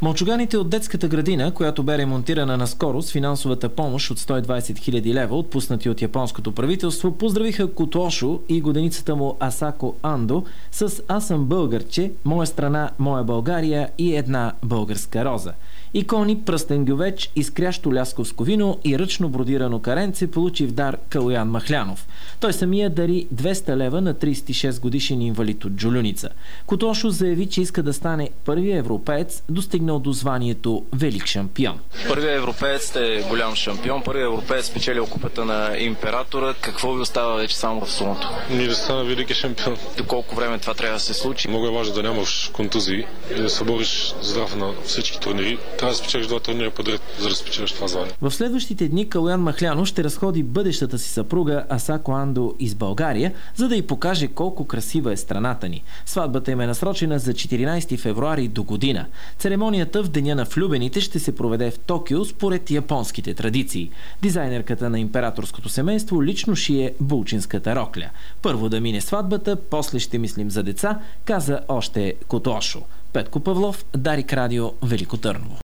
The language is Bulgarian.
Мълчуганите от детската градина, която бе ремонтирана наскоро с финансовата помощ от 120 000 лева, отпуснати от японското правителство, поздравиха Котошо и годеницата му Асако Андо с "Аз съм българче, моя страна, моя България" и една българска роза. Икони, пръстен гювеч, изкрящо лясковско вино и ръчно бродирано каренце получи в дар Калоян Махлянов. Той самия дари 200 лева на 36 годишен инвалид от Джолюница. Котошо заяви, че иска да стане първият европеец, достигнал до званието велик шампион. Първият европеец е голям шампион, първият европеец спечелил купата на императора. Какво ви остава вече само в сумото? Ние да стана велики шампион. До колко време това трябва да се случи? Много е важно да нямаш контузии и да се бориш здрав на всички турнири. Трябва да спечелиш 2 турнира подред, за да спечелиш това звание. В следващите дни Калоян Махлянов ще разходи бъдещата си съпруга Асако Андо из България, за да й покаже колко красива е страната ни. Сватбата им е насрочена за 14 февруари до година. Церемонията в деня на влюбените ще се проведе в Токио според японските традиции. Дизайнерката на императорското семейство лично шие булчинската рокля. Първо да мине сватбата, после ще мислим за деца, каза още Котошо. Петко Павлов, Дарик Радио, Велико Търново.